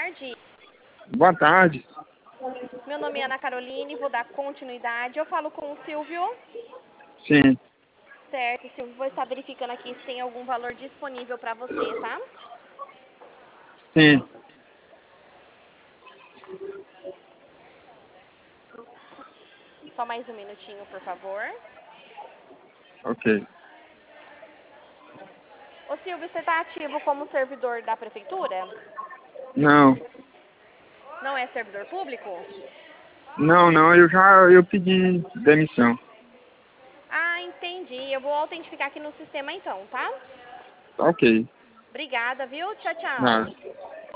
tarde. Boa tarde. Meu nome é Ana Caroline, vou dar continuidade. Eu falo com o Silvio. Sim. Certo, Silvio. Vou estar verificando aqui se tem algum valor disponível para você, tá? Sim. Só mais um minutinho, por favor. Ok. Ô Silvio, você está ativo como servidor da prefeitura? Não. Não é servidor público? Não, eu pedi demissão. Ah, entendi. Eu vou autentificar aqui no sistema então, tá? Ok. Obrigada, viu? Tchau, tchau. Nada.